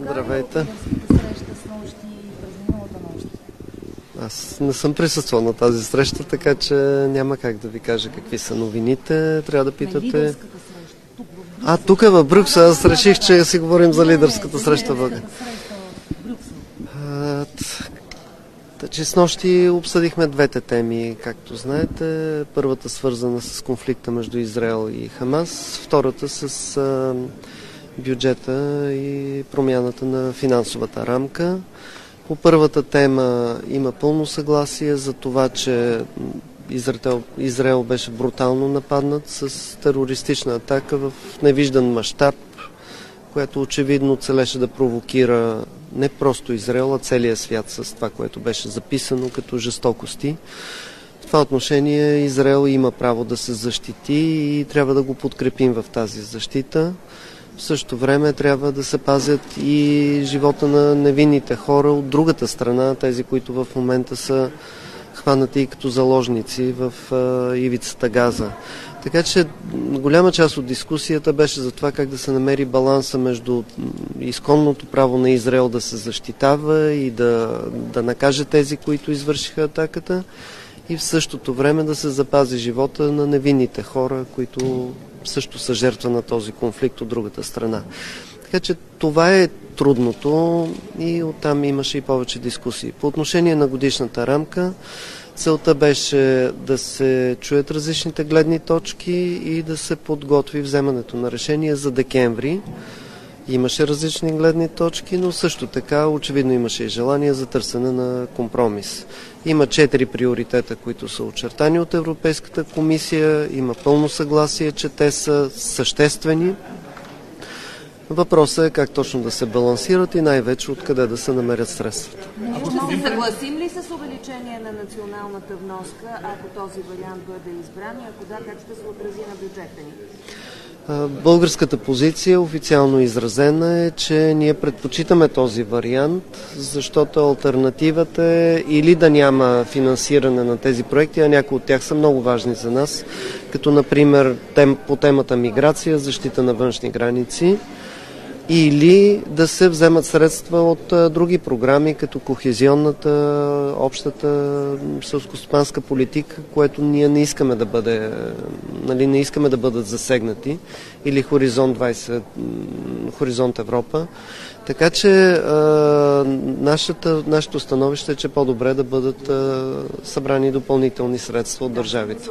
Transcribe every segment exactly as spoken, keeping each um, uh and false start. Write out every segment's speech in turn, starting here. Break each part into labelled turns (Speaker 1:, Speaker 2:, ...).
Speaker 1: Здравейте. Аз не съм присъствал на тази среща, така че няма как да ви кажа какви са новините. Трябва да питате... А, тук е в Брюксел. Аз реших, че си говорим за лидерската среща в България. Че с нощи обсъдихме двете теми, както знаете. Първата свързана с конфликта между Израел и Хамас, втората с а, бюджета и промяната на финансовата рамка. По първата тема има пълно съгласие за това, че Израел, Израел беше брутално нападнат с терористична атака в невиждан мащаб, която очевидно целеше да провокира не просто Израел, а целия свят с това, което беше записано като жестокости. В това отношение Израел има право да се защити и трябва да го подкрепим в тази защита. В същото време трябва да се пазят и живота на невинните хора от другата страна, тези, които в момента са хванати като заложници в ивицата Газа. Така че голяма част от дискусията беше за това как да се намери баланса между изконното право на Израел да се защитава и да, да накаже тези, които извършиха атаката, и в същото време да се запази живота на невинните хора, които също са жертва на този конфликт от другата страна. Така че това е трудното и оттам имаше и повече дискусии. По отношение на годишната рамка, целта беше да се чуят различните гледни точки и да се подготви вземането на решение за декември. Имаше различни гледни точки, но също така очевидно имаше и желание за търсене на компромис. Има четири приоритета, които са очертани от Европейската комисия. Има пълно съгласие, че те са съществени. Въпросът е как точно да се балансират и най-вече откъде да се намерят средствата.
Speaker 2: Ще се съгласим ли с увеличение на националната вноска, ако този вариант бъде избран, и ако да, как ще се отрази на бюджета ни?
Speaker 1: Българската позиция, официално изразена, е, че ние предпочитаме този вариант, защото алтернативата е или да няма финансиране на тези проекти, а някои от тях са много важни за нас, като например тем, по темата миграция, защита на външни граници, или да се вземат средства от а, други програми, като кохезионната, общата селскостопанска политика, което ние не искаме да бъде, нали, не искаме да бъдат засегнати, или Хоризонт двайсет, Хоризонт Европа. Така че а, нашата, нашето становище е, че по-добре да бъдат а, събрани допълнителни средства от държавите.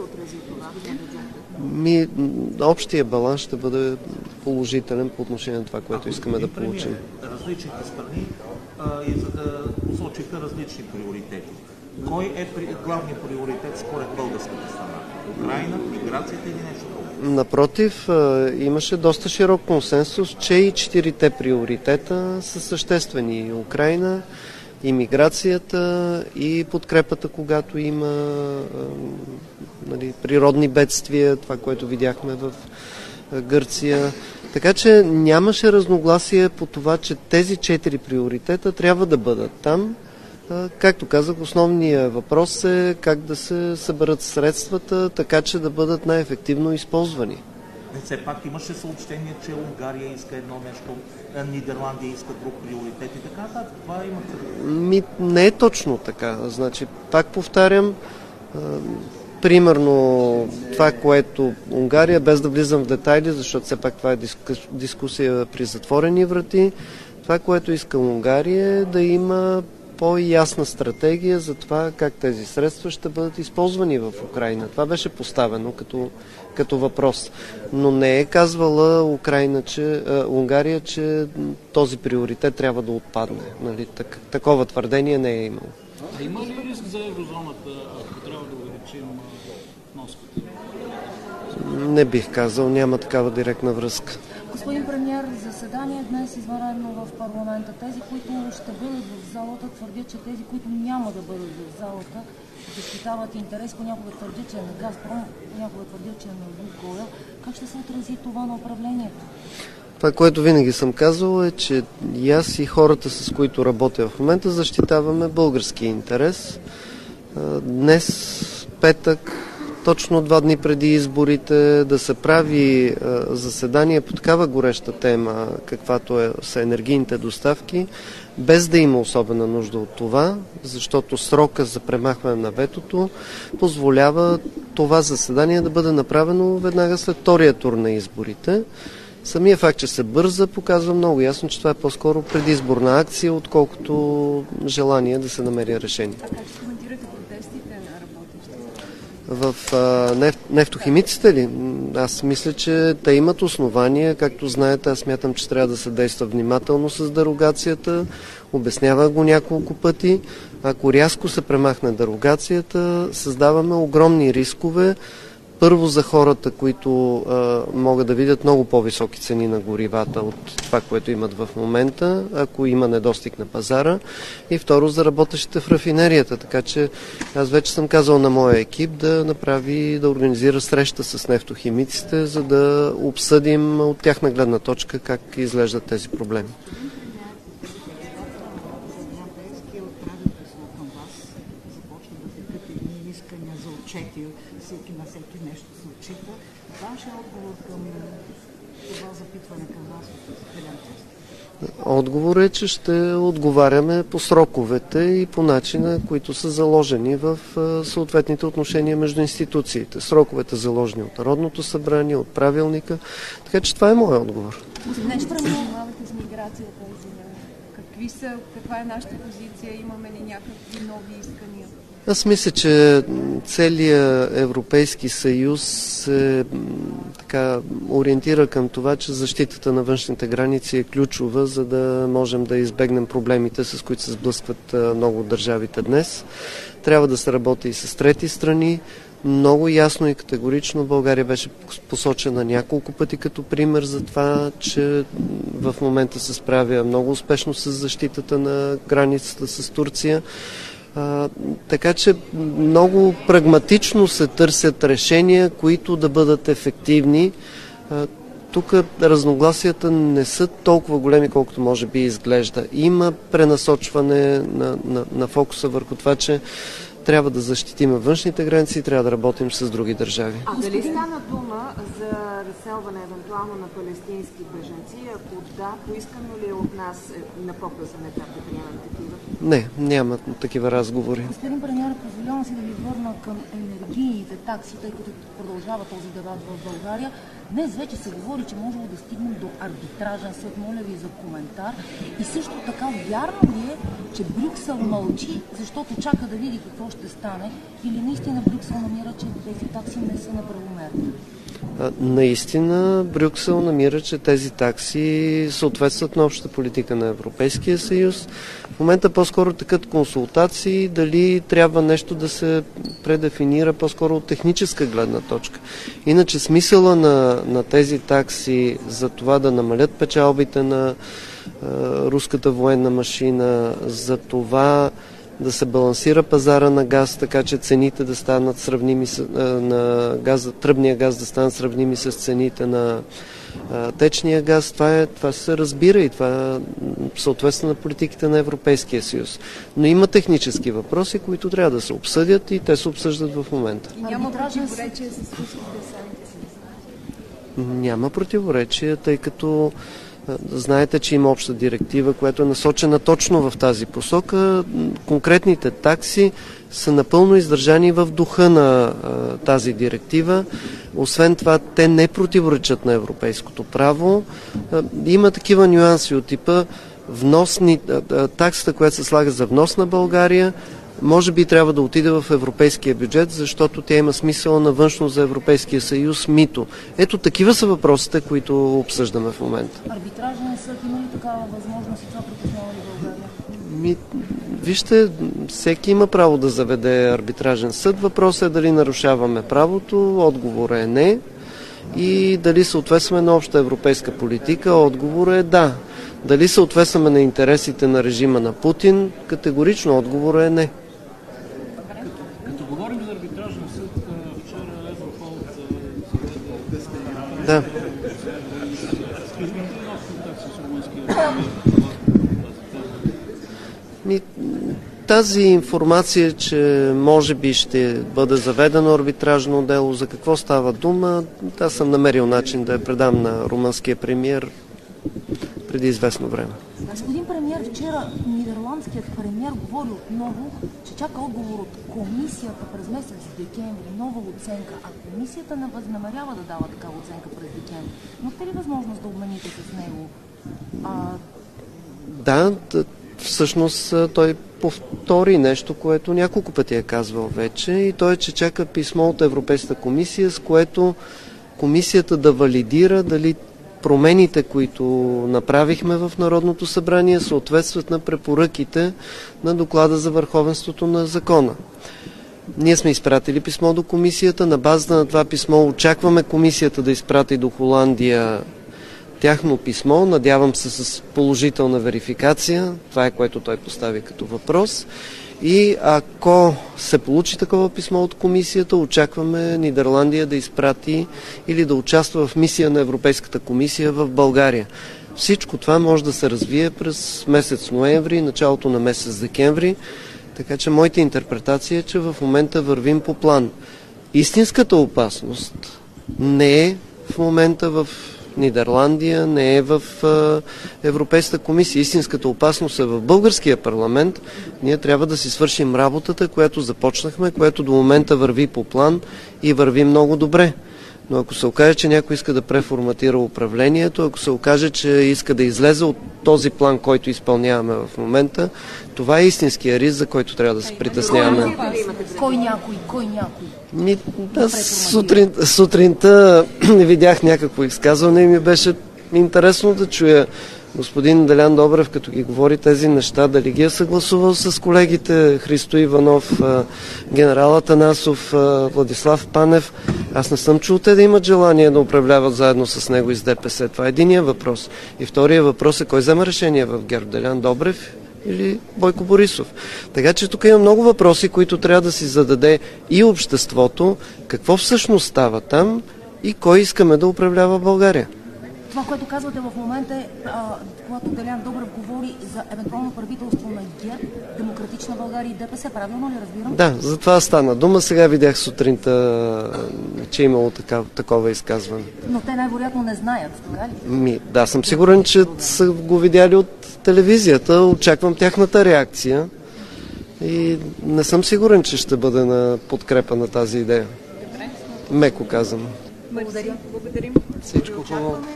Speaker 1: Ми, общия баланс ще бъде положителен по отношение на това, което искаме да получим.
Speaker 3: Различните страни посочиха различни приоритети. Кой е главният приоритет според българската страна? Украйна, миграцията или нещо друго?
Speaker 1: Напротив, имаше доста широк консенсус, че и четирите приоритета са съществени. Украйна, имиграцията и подкрепата, когато има нали, природни бедствия, това, което видяхме в Гърция. Така че нямаше разногласие по това, че тези четири приоритета трябва да бъдат там. Както казах, основният въпрос е как да се съберат средствата, така че да бъдат най-ефективно използвани.
Speaker 3: Все пак имаше съобщение, че Унгария иска едно нещо, Нидерландия иска друг приоритет и така нататък. Това имате.
Speaker 1: Ми, не е точно така. Значи, пак повтарям, а, примерно това, което Унгария, без да влизам в детайли, защото все пак това е дискусия при затворени врати, това, което иска Унгария е да има по-ясна стратегия за това как тези средства ще бъдат използвани в Украйна. Това беше поставено като, като въпрос. Но не е казвала Украйна, че, а, Унгария, че този приоритет трябва да отпадне. Нали? Так, такова твърдение не е имало.
Speaker 4: А има ли риск за еврозоната, ако трябва да увеличим вноската?
Speaker 1: Не бих казал, няма такава директна връзка.
Speaker 5: Господин премиер, заседание днес извънредно в парламента. Тези, които ще бъдат в залата, твърдят, че тези, които няма да бъдат в залата, защитават интерес. Понякога твърдят, че е на Газпром, понякога твърдят, че е на Лукойл. Как ще се отрази това на управлението?
Speaker 1: Това, което винаги съм казвал, е, че и аз и хората, с които работя в момента, защитаваме български интерес. Днес, петък, точно два дни преди изборите да се прави заседание по такава гореща тема, каквато е, са енергийните доставки, без да има особена нужда от това, защото срока за премахване на ветото позволява това заседание да бъде направено веднага след втория тур на изборите. Самия факт, че се бърза, показва много ясно, че това е по-скоро предизборна акция, отколкото желание да се намери решение.
Speaker 2: А как ще коментирате протестите на работещите?
Speaker 1: В а, неф, нефтохимиците ли? Аз мисля, че те имат основания. Както знаете, аз смятам, че трябва да се действа внимателно с дерогацията. Обяснява го няколко пъти. Ако рязко се премахне дерогацията, създаваме огромни рискове. Първо за хората, които а, могат да видят много по-високи цени на горивата от това, което имат в момента, ако има недостиг на пазара. И второ за работещите в рафинерията. Така че аз вече съм казал на моя екип да направи, да организира среща с нефтохимиците, за да обсъдим от тяхна гледна точка как изглеждат тези проблеми.
Speaker 6: Всеки на всеки нещо се отчита. Вашия отговор към това запитване към вас от Делян?
Speaker 1: Отговор е, че ще отговаряме по сроковете и по начина, които са заложени в съответните отношения между институциите. Сроковете заложени от Народното събрание, от правилника. Така че това е моят отговор.
Speaker 2: Нещо занимавате с миграцията. Какви са, каква е нашата позиция? Имаме ли някакви нови искания?
Speaker 1: Аз мисля, че целият Европейски съюз се така ориентира към това, че защитата на външните граници е ключова, за да можем да избегнем проблемите, с които се сблъскват много от държавите днес. Трябва да се работи и с трети страни. Много ясно и категорично България беше посочена няколко пъти като пример за това, че в момента се справя много успешно с защитата на границата с Турция. А, така че много прагматично се търсят решения, които да бъдат ефективни. А, тук разногласията не са толкова големи, колкото може би изглежда. Има пренасочване на, на, на фокуса върху това, че трябва да защитим външните граници и трябва да работим с други държави.
Speaker 2: А дали стана дума за разселване евентуално на палестински бежанци? Ако да, поискано ли е от нас на по-късен етап да приемем такива?
Speaker 1: Не, няма такива разговори.
Speaker 5: Господин премиер, позволявам си да ви върна към енергийните такси, тъй като продължава този дебат в България. Днес вече се говори, че можем да стигнем до арбитражен съд. Моля ви за коментар. И също така, вярно ли е, че Брюксел мълчи, защото чака да види какво ще стане, или наистина Брюксел намира, че тези такси не са неправомерни?
Speaker 1: Наистина Брюксел намира, че тези такси съответстват на общата политика на Европейския съюз. В момента по-скоро такът консултации, дали трябва нещо да се предефинира по-скоро от техническа гледна точка.Иначе смисъла на, на тези такси за това да намалят печалбите на е, руската военна машина, за това да се балансира пазара на газ, така че цените да станат сравними с, на газа, тръбния газ да станат сравними с цените на а, течния газ. Това, е, това се разбира и това съответства на политиките на Европейския съюз. Но има технически въпроси, които трябва да се обсъдят и те се обсъждат в момента.
Speaker 2: И няма противоречие с руските санкции?
Speaker 1: Няма противоречие, тъй като знаете, че има обща директива, която е насочена точно в тази посока. Конкретните такси са напълно издържани в духа на а, тази директива. Освен това, те не противоречат на европейското право. А, има такива нюанси от типа вносни, а, таксата, която се слага за внос на България, може би трябва да отиде в европейския бюджет, защото тя има смисъл на външно за Европейския съюз мито. Ето такива са въпросите, които обсъждаме в момента.
Speaker 5: Арбитражен съд има ли такава възможност и това притеснява ли България?
Speaker 1: Ми, вижте, всеки има право да заведе арбитражен съд. Въпросът е дали нарушаваме правото. Отговорът е не. И дали съответстваме на обща европейска политика. Отговорът е да. Дали съответстваме на интересите на режима на Путин. Категорично отговорът е не.
Speaker 4: Като говорим за арбитражен съд, вчера Европол
Speaker 1: Да. Ми, тази информация, че може би ще бъде заведено арбитражно дело, за какво става дума, аз съм намерил начин да я предам на румънския премиер преди известно време.
Speaker 5: Господин премиер, вчера нидерландският премиер говори отново, че чака отговор от комисията през месец декември, нова оценка, а комисията не възнамерява да дава такава оценка през декември. Имате ли възможност да обмените с него? А...
Speaker 1: Да, всъщност той повтори нещо, което няколко пъти е казвал вече, и то е, че чака писмо от Европейската комисия, с което комисията да валидира дали промените, които направихме в Народното събрание, съответстват на препоръките на доклада за върховенството на закона. Ние сме изпратили писмо до комисията. На базата на това писмо очакваме комисията да изпрати до Холандия тяхно писмо. Надявам се с положителна верификация. Това е, което той постави като въпрос. И ако се получи такова писмо от комисията, очакваме Нидерландия да изпрати или да участва в мисия на Европейската комисия в България. Всичко това може да се развие през месец ноември, началото на месец декември, така че моята интерпретация е, че в момента вървим по план. Истинската опасност не е в момента в Нидерландия, не е в Европейската комисия. Истинската опасност е в българския парламент. Ние трябва да си свършим работата, която започнахме, която до момента върви по план и върви много добре. Но ако се окаже, че някой иска да преформатира управлението, ако се окаже, че иска да излезе от този план, който изпълняваме в момента, това е истинския риск, за който трябва да се притесняваме.
Speaker 5: Кой някой? Кой някой?
Speaker 1: Ми, аз сутрин, сутринта видях някакво изказване и ми беше интересно да чуя господин Делян Добрев, като ги говори тези неща, дали ги е съгласувал с колегите Христо Иванов, генерал Атанасов, Владислав Панев. Аз не съм чул те да имат желание да управляват заедно с него и с ДПС. Това е единият въпрос. И втория въпрос е кой взема решение в ГЕРБ? Делян Добрев или Бойко Борисов? Така че тук има много въпроси, които трябва да си зададе и обществото, какво всъщност става там и кой искаме да управлява България.
Speaker 5: Това, което казвате в момента е, а, когато Делян Добрев говори за евентуално правителство на ГЕРБ, Демократична България и ДПС, правилно ли разбирам?
Speaker 1: Да, за това стана дума. Сега видях сутринта, че е имало такава, такова изказване.
Speaker 5: Но те най-вероятно не знаят, така ли?
Speaker 1: Ми, да, съм сигурен, че са го видяли от телевизията. Очаквам тяхната реакция и не съм сигурен, че ще бъде на подкрепа на тази идея. Меко казано.
Speaker 2: Благодарим. Благодарим.
Speaker 1: Всичко хубаво.